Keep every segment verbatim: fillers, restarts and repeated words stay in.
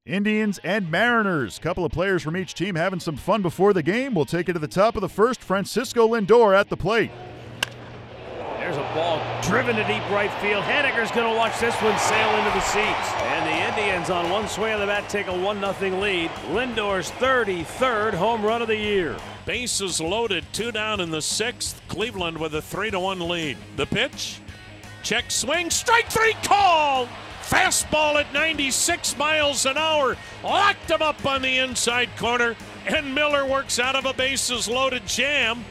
Indians and Mariners. Couple of players from each team having some fun before the game. We'll take it to the top of the first. Francisco Lindor at the plate. There's a ball driven to deep right field. Haniger's going to watch this one sail into the seats. And the Indians on one swing of the bat take a one nothing lead. Lindor's thirty-third home run of the year. Bases loaded, two down in the sixth. Cleveland with a three to one lead. The pitch, check swing, strike three call. Fastball at ninety-six miles an hour. Locked him up on the inside corner. And Miller works out of a bases loaded jam.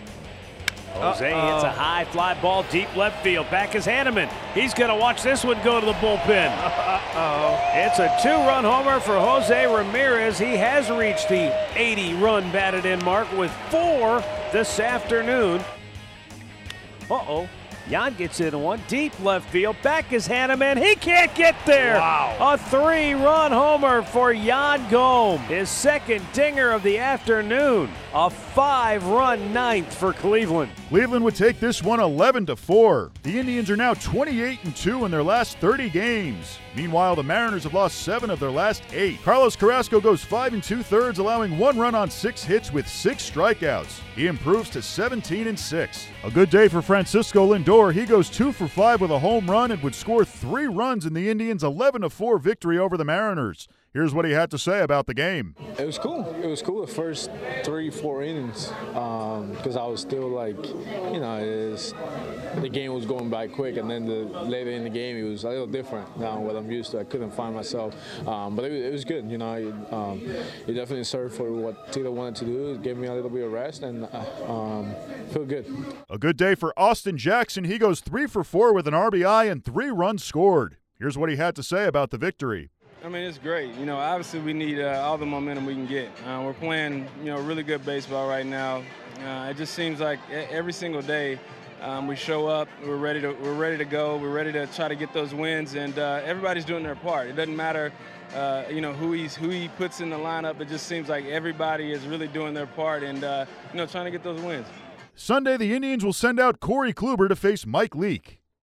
Jose Uh-oh. hits a high fly ball deep left field. Back is Hanneman. He's going to watch this one go to the bullpen. Uh-oh. It's a two-run homer for Jose Ramirez. He has reached the eighty-run batted-in mark with four this afternoon. Uh-oh. Jan gets in one, deep left field. Back is Hanneman. He can't get there. Wow. A three-run homer for Yan Gomes. His second dinger of the afternoon. A five-run ninth for Cleveland. Cleveland would take this one eleven to four. The Indians are now twenty-eight and two in their last thirty games. Meanwhile, the Mariners have lost seven of their last eight. Carlos Carrasco goes five and two-thirds, allowing one run on six hits with six strikeouts. He improves to seventeen and six. A good day for Francisco Lindor. He goes two for five with a home run and would score three runs in the Indians' eleven to four victory over the Mariners. Here's what he had to say about the game. It was cool. It was cool the first three, four innings because um, I was still like, you know, it is, the game was going by quick, and then the, later in the game it was a little different than what I'm used to. I couldn't find myself, um, but it, it was good. You know, it, um, it definitely served for what Tito wanted to do. It gave me a little bit of rest and uh, um, feel good. A good day for Austin Jackson. He goes three for four with an R B I and three runs scored. Here's what he had to say about the victory. I mean, it's great. You know, obviously we need uh, all the momentum we can get. Uh, we're playing, you know, really good baseball right now. Uh, it just seems like every single day um, we show up, we're ready to we're ready to go, we're ready to try to get those wins, and uh, everybody's doing their part. It doesn't matter, uh, you know, who he's who he puts in the lineup. It just seems like everybody is really doing their part, and uh, you know, trying to get those wins. Sunday, the Indians will send out Corey Kluber to face Mike Leake.